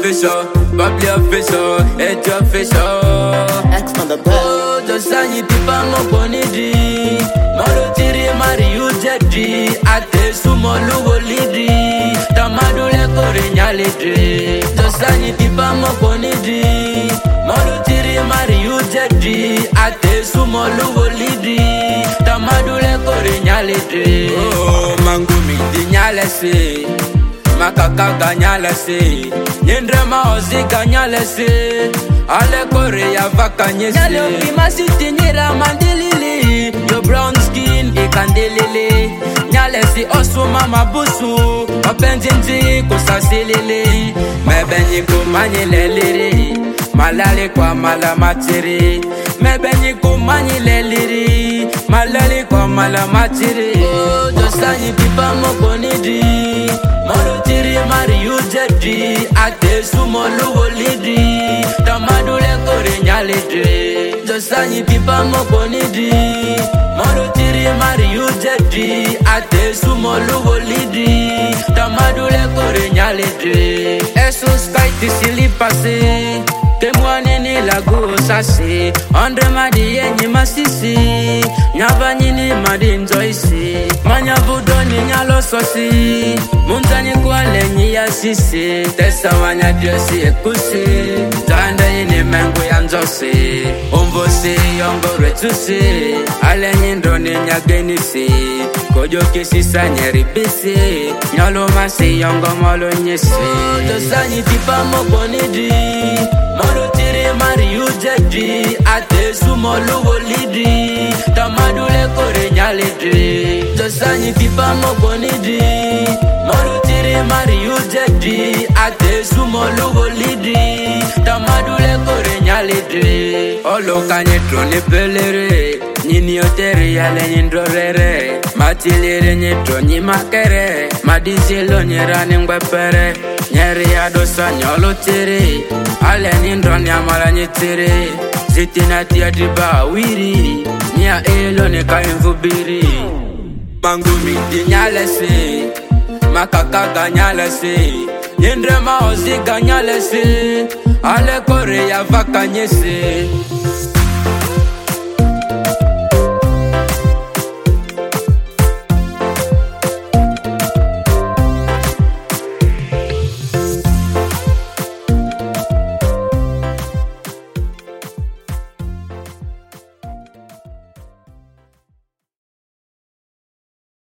official, Babli official, it's official. X on the bed. Oh, Josanyi pipa mo bonidi, molo tiri mari ujedi, ate sumo lugo lidi, tamadule kore nyalidi. Josanyi pipa mo bonidi, molo tiri mari ujedi, ate sumo lugo lidi, tamadule kore nyalidi. Oh, mangumi di nyalese, makaka ganyalese, nyendre maozi ganyalese. Ale kore ya vakanyese Nyale opima siti nyira mandilili Yo brown skin ikandelele Nyale si osu mama busu Openjinji kusasilili Mebenyi kumanyi leliri Malali kwa malamatiri Mebenyi kumanyi leliri Malali kwa malamatiri Oh, Josanyi pipa mokonidi Molo tiri mari ujedi Ate sumo lugo lidi Tamadule kore nyalidi Josanyi pipa mokonidi Molo tiri mari ujedi Ate sumo lugo lidi Tamadule kore nyalidi Esos kaiti sili pase Temwani ni lagu sasi Andre madi yenyi masisi Nyava nyini madi njoisi Manya budoni nyalo sosi Munzani kwa lenyi ya sisi Tesa wanya diosi ekusi Tanda yini mengu ya njosi Umbosi yongo retusi Alenyi ndoni nyagenisi Kojo kisi sanyeri bisi Nyalo masi yongo molo nyesi Josanyi pipa mokonidi Molo tiri mari ujedi Ate sumo lugo lidi Tamadule kore nyalidi Josanyi pipa mokonidi Molo tiri mari ujedi Ate sumo lugo lidi Tamadule kore nyalidi Olo kanye troni pelere Nyini oteri yale nyindorere Matilere nyito nyimakere Madizilo nyirani ngwepere Nyeri ya dosa nyolo tiri Ale nindoni amala nyitiri Zitina tia diba wiri Nya elo nika invubiri Mangumi di nyalesi Makaka ganyalesi Nyendre maozi ganyalesi Ale kore ya vakanyesi